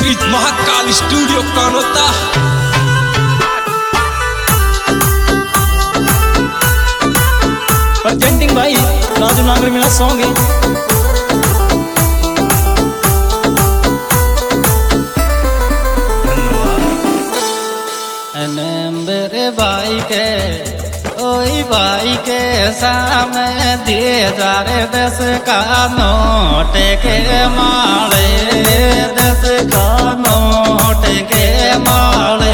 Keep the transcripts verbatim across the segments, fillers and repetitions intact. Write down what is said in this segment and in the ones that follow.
इस महाकाल स्टूडियो कौन होता। प्रेजेंटिंग भाई राजू नागर मेरा सॉन्ग है। मेरे भाई के ओई भाई के सामने दे जारे दस का नोट के माले दस का नोट के माले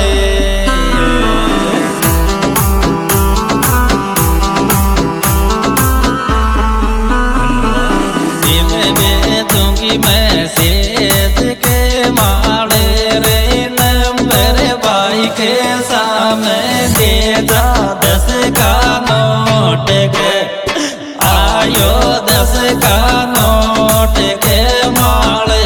दूंगी मैं सेज के माले रे मेरे भाई के सामने दे जा दस का नोट के आयो दस का नोट के माले।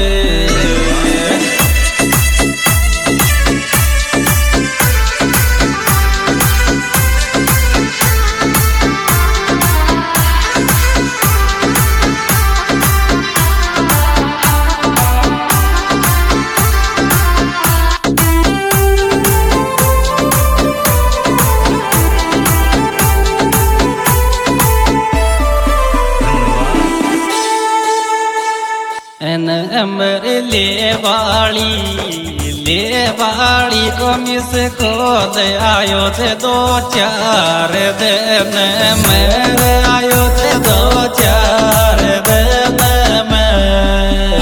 नंबर ले वाली ले वाली को मिस को दे आयो थे दो चार दिन मेरे आयो थे दो चार दिन में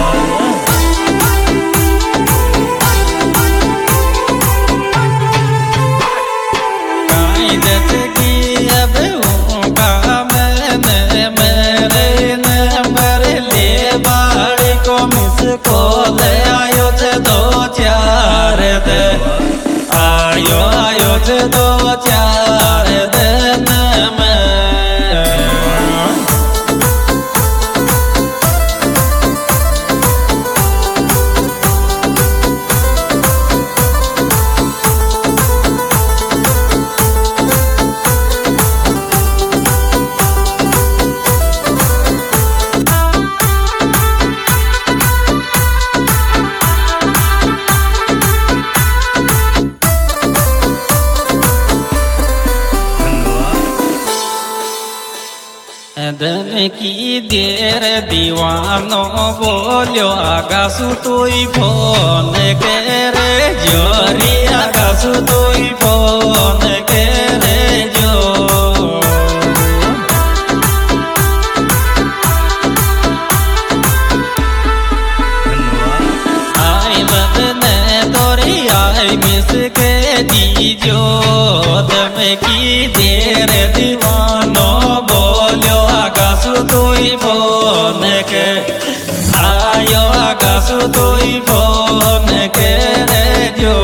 काई दस की अब होगा मैंने मेरे नंबर ले को मिस को ले आयो थे दो चार दे आयो आयो थे दो चार दिन में। दिन की देर दीवानों बोलो आगासु तोई फोन के रे जोरी आगासु तोई फोन के रे जो आई बदने तोरी आई मिस के दीजो दम की देर दीवानों बोलो आगासु तोई फोन के आयो आगासु तोई फोन के रे जो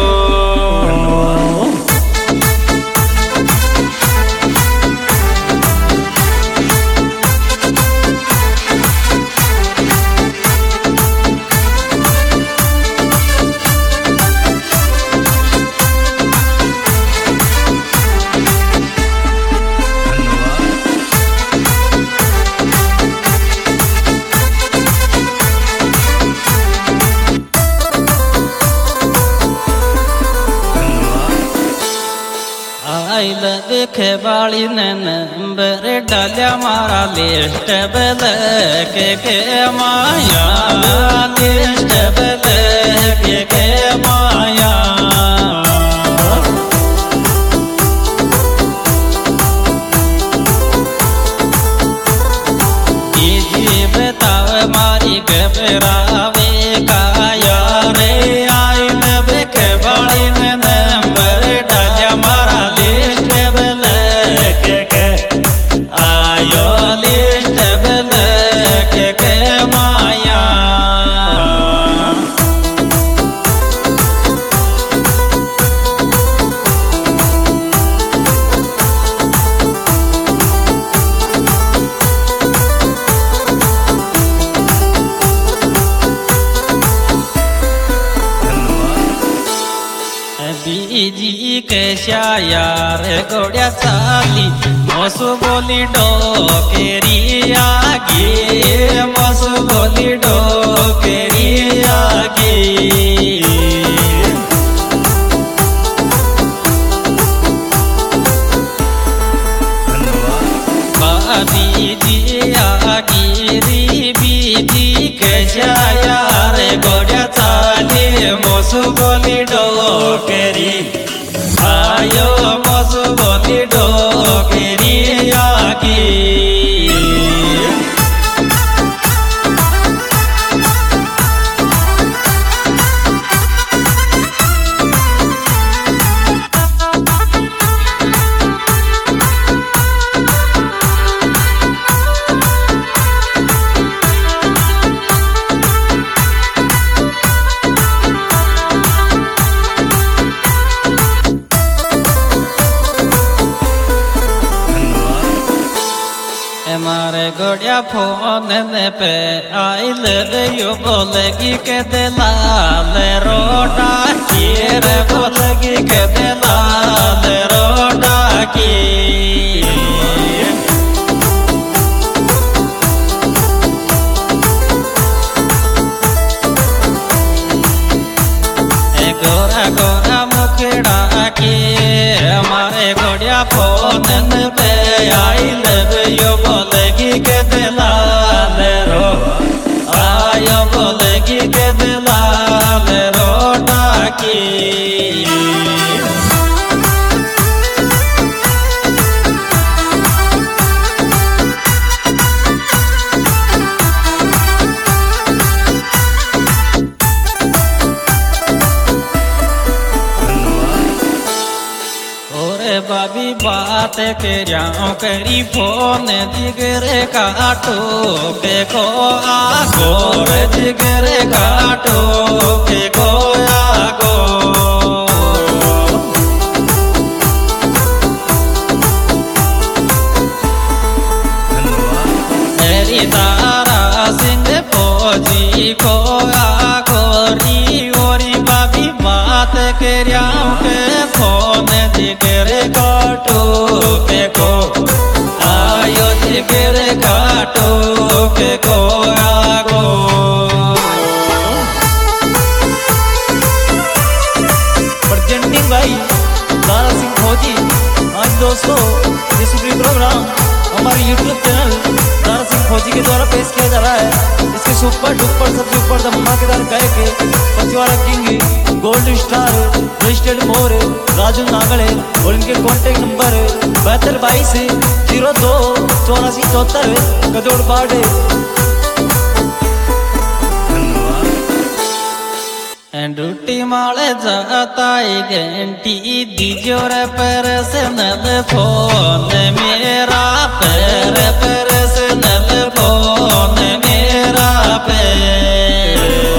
देखे वाली ने नंबर डालिया मारा लिस्ट बल के के माया लिस्ट बल के के माया ये बताव मारी घबरावे का यार आई न देखे वाली ने नंबर डालिया मारा आयो लिस्ट बल के के माया। बीजी के शायार गोड़िया चाली मसु बोली डोकेरी आगे मसु बोली डोकेरी आगे बीजी आगिरी बीजी के शायार गोड़िया चाली मसु बोली डोकेरी आयो मसु बोली डोकेरी आगे हमारे गोड़िया फोन पे आई ले यो बोलेगी के दिलाल रोटा की रे बोलेगी के दिलाल रोटा की गोरा गोरा मुखड़ा के हमारे गोड़िया फोन पे आई ले यो बोलेगी के दिलाल रो आयो बोलेगी के दिलाल रोटा की बाबी बात करियाँ करी फोन जिगरे काटो के को आगो रे जिगरे काटो के को आगो मेरी तारा सिंह फौजी को आगो री ओरी बाबी बात करियाँ के फोन जिगरे काटो के को आयो जिगरे काटो के को आगो प्रेजेंटिंग भाई दारा सिंह फौजी। आज दोस्तों ये सुप्रीम प्रोग्राम हमारे यूट्यूब चैनल दारा सिंह फौजी के द्वारा पेश किया जा रहा है। इसके सुपर डुपर सबसे ऊपर धमाकेदार गायक Pachwada king gold star registered Mor Raju Nagde और इनके कॉन्टेक्ट नंबर बहत्तर बाईस जीरो दो चौरासी चौहत्तर गदौड़ बाड़े। ड्यूटी माले जाताई घंटी दीजोर पर से नल फोन मेरा पैर पर से नल फोन मेरा पैर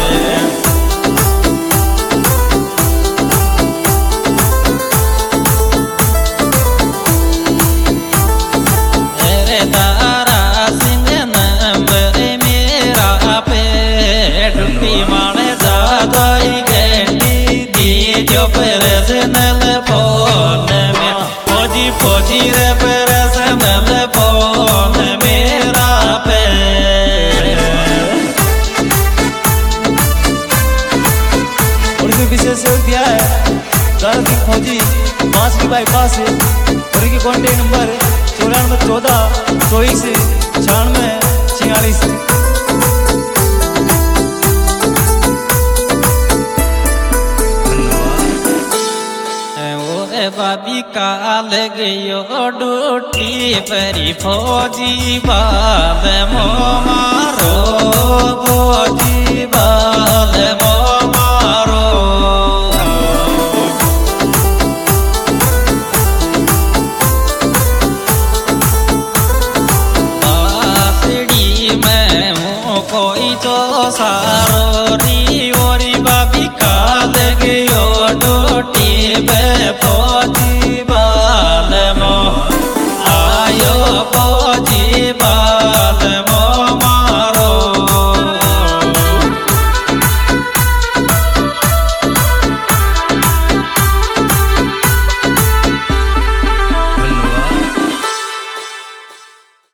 मेरे दारा सिंह नंबर मेरा पैर ड्यूटी माले जाताई जो पर्सनल फोन में फौजी फौजी रे पर्सनल फोन मेरा पे और इसमें विशेष सहयोग दिया है दारा सिंह फौजी बांसुरी बाईपास और इनके कॉन्टेक्ट नंबर चौरानवे चौदह चौबीस छियानवे छियालीस। बाबी काल गयो डूटी परी फौजी बाल मो मारो फौजी बाल मो